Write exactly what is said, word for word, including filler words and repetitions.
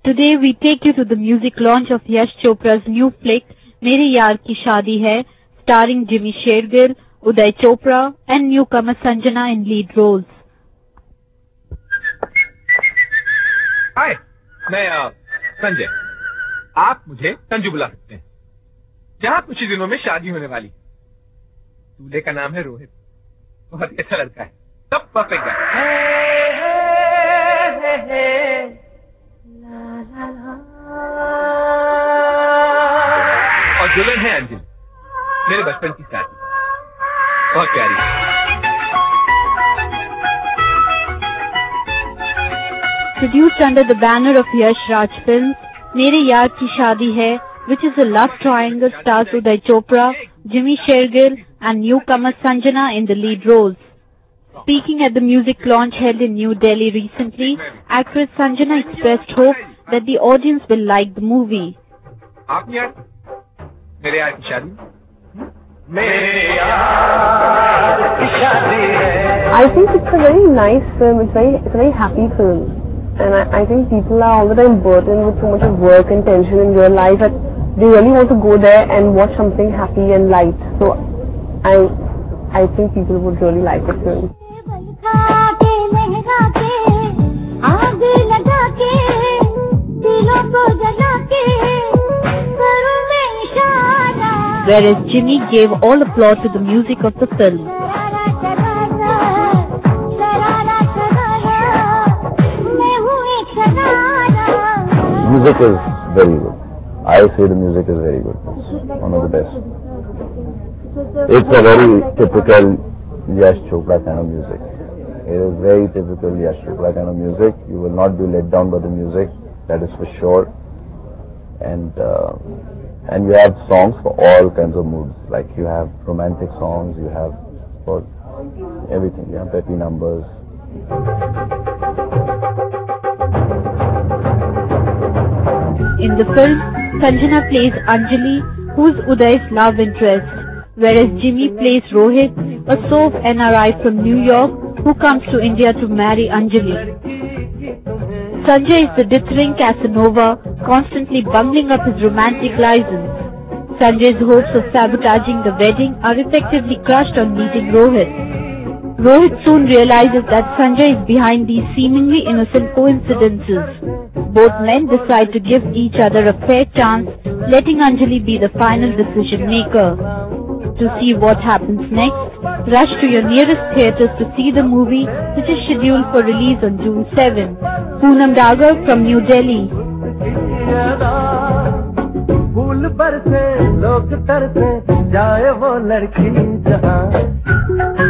Today we take you to the music launch of Yash Chopra's new flick, Mere Yaar Ki Shaadi Hai, starring Jimmy Shergill, Uday Chopra and newcomer Sanjana in lead roles. हाय, मैं संजय। आप मुझे संजू बुला सकते हैं। जहाँ कुछ ही दिनों में शादी होने वाली। दूल्हे का नाम है रोहित। बहुत अच्छा लड़का है। सब परफेक्ट है। और दुल्हन है अंजलि, मेरे बचपन की साथी, बहुत प्यारी। Produced under the banner of Yash Raj Films, Mere Yaar Ki Shaadi Hai, which is a love triangle, stars Uday Chopra, Jimmy Shergill and newcomer Sanjana in the lead roles. Speaking at the music launch held in New Delhi recently, actress Sanjana expressed hope that the audience will like the movie. आप यार, मेरे यार की शादी, मेरे यार की शादी है। I think it's a very nice film. It's very, it's a very happy film. And I, I think people are all the time burdened with so much of work and tension in real life that they really want to go there and watch something happy and light. So I I think people would really like the film. Whereas Jimmy gave all applause to the music of the film. Music is very good. I say the music is very good. One of the best. It's a very typical Yash Chopra kind of music. It is very typical Yash Chopra kind of music. You will not be let down by the music, that is for sure. And uh, and you have songs for all kinds of moods. Like you have romantic songs, you have for everything. You have peppy numbers. In the film, Sanjana plays Anjali, who is Uday's love interest, whereas Jimmy plays Rohit, a soft N R I from New York who comes to India to marry Anjali. Sanjay is the dithering Casanova, constantly bungling up his romantic license. Sanjay's hopes of sabotaging the wedding are effectively crushed on meeting Rohit. Rohit soon realizes that Sanjay is behind these seemingly innocent coincidences. Both men decide to give each other a fair chance, letting Anjali be the final decision maker. To see what happens next, rush to your nearest theatres to see the movie, which is scheduled for release on June seventh. Poonam Dagar from New Delhi. फूल बरसे लोग तरसे जाए वो लड़की जहां